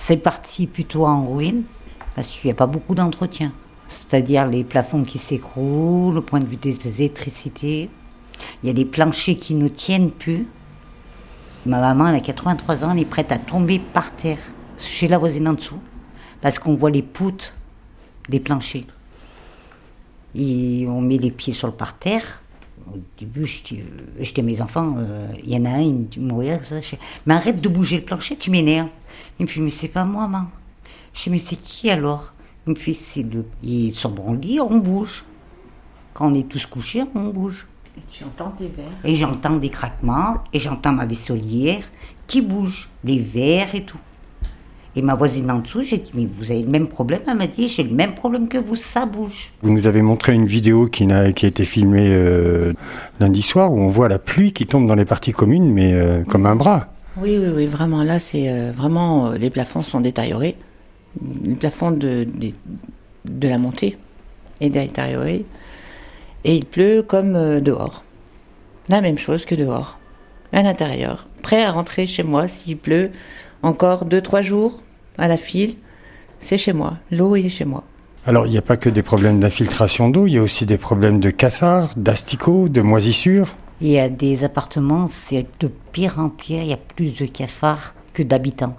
C'est parti plutôt en ruine, parce qu'il n'y a pas beaucoup d'entretien. C'est-à-dire les plafonds qui s'écroulent, au point de vue des électricités. Il y a des planchers qui ne tiennent plus. Ma maman, elle a 83 ans, elle est prête à tomber par terre, chez la voisine en dessous, parce qu'on voit les poutres des planchers. Et on met les pieds sur le parterre. Au début, je dis à mes enfants, il y en a un, il me dit, mais arrête de bouger le plancher, tu m'énerves. Il me fait, mais c'est pas moi, maman. Je dis, mais c'est qui alors? Il me fait, il est sur mon lit, on bouge. Quand on est tous couchés, on bouge. Et tu entends des verres. Et j'entends des craquements, et j'entends ma vaisselière qui bouge, les verres et tout. Et ma voisine en dessous, j'ai dit, mais vous avez le même problème? Elle m'a dit, j'ai le même problème que vous, ça bouge. Vous nous avez montré une vidéo qui a été filmée lundi soir, où on voit la pluie qui tombe dans les parties communes, mais comme un bras. Oui, vraiment, là, c'est vraiment, les plafonds sont détériorés. Le plafond de la montée est détérioré. Et il pleut comme dehors. La même chose que dehors. À l'intérieur. Prêt à rentrer chez moi s'il pleut encore 2-3 jours à la file. C'est chez moi. L'eau, il est chez moi. Alors, il n'y a pas que des problèmes d'infiltration d'eau, il y a aussi des problèmes de cafards, d'asticots, de moisissures. Il y a des appartements, c'est de pire en pire, il y a plus de cafards que d'habitants.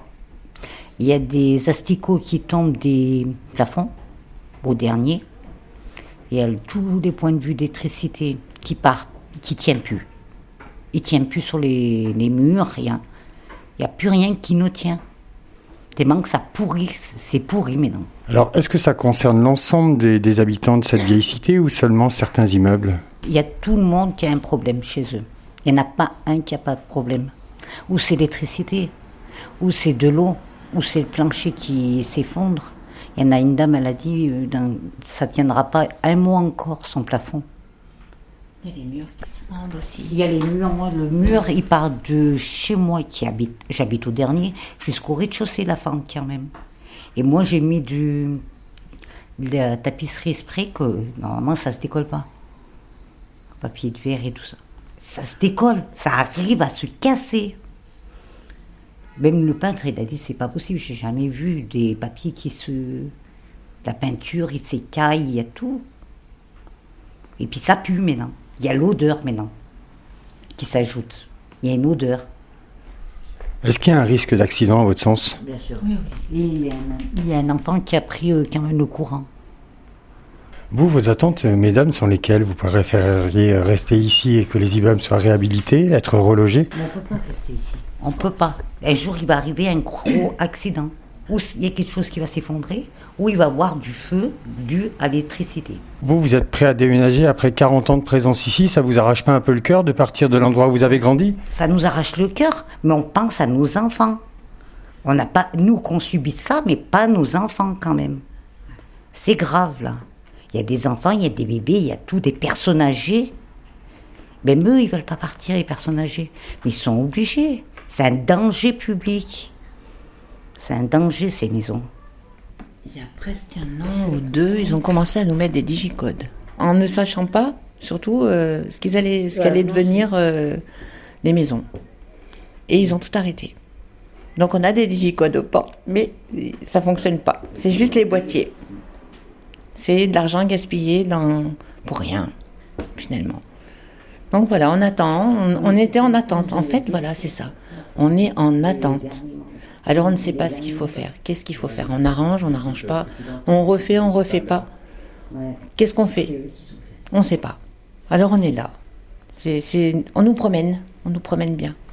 Il y a des asticots qui tombent des plafonds, au dernier. Il y a tous les points de vue d'électricité qui partent, qui ne tiennent plus. Ils ne tiennent plus sur les murs, rien. Il n'y a plus rien qui nous tient. Tellement que ça pourrit, c'est pourri maintenant. Alors, est-ce que ça concerne l'ensemble des habitants de cette vieille cité ou seulement certains immeubles? Il y a tout le monde qui a un problème chez eux. Il n'y en a pas un qui n'a pas de problème. Ou c'est l'électricité, ou c'est de l'eau, ou c'est le plancher qui s'effondre. Il y en a une dame, elle a dit, ça ne tiendra pas un mois encore, son plafond. Il y a les murs qui se fendent aussi. Il y a les murs, moi, le mur, il part de chez moi, j'habite au dernier, jusqu'au rez-de-chaussée, la fente quand même. Et moi, j'ai mis de la tapisserie spray que, normalement, ça ne se décolle pas. Papier de verre et tout ça. Ça se décolle, ça arrive à se casser. Même le peintre, il a dit, c'est pas possible, j'ai jamais vu des papiers la peinture, il s'écaille, il y a tout. Et puis ça pue maintenant. Il y a l'odeur maintenant qui s'ajoute. Il y a une odeur. Est-ce qu'il y a un risque d'accident à votre sens? Bien sûr. Oui. Et il y a un enfant qui a pris quand même le courant. Vous, vos attentes, mesdames, sont lesquelles? Vous préféreriez rester ici et que les immeubles soient réhabilités, être relogés? Mais on ne peut pas rester ici. On ne peut pas. Un jour, il va arriver un gros accident. Ou il y a quelque chose qui va s'effondrer, ou il va y avoir du feu dû à l'électricité. Vous êtes prêt à déménager après 40 ans de présence ici? Ça vous arrache pas un peu le cœur de partir de l'endroit où vous avez grandi? Ça nous arrache le cœur, mais on pense à nos enfants. On n'a pas, nous, qu'on subisse ça, mais pas nos enfants quand même. C'est grave, là. Il y a des enfants, il y a des bébés, il y a tout, des personnes âgées. Même eux, ils ne veulent pas partir, les personnes âgées. Mais ils sont obligés. C'est un danger public. C'est un danger, ces maisons. Il y a presque 1 an ou 2, ils ont commencé à nous mettre des digicodes. En ne sachant pas, surtout, ce qu'allaient devenir les maisons. Et ils ont tout arrêté. Donc on a des digicodes aux portes, mais ça ne fonctionne pas. C'est juste les boîtiers. C'est de l'argent gaspillé pour rien, finalement. Donc voilà, on attend. On était en attente. En fait, voilà, c'est ça. On est en attente. Alors on ne sait pas ce qu'il faut faire. Qu'est-ce qu'il faut faire? On arrange, on n'arrange pas. On refait pas. Qu'est-ce qu'on fait? On ne sait pas. Alors on est là. On nous promène bien.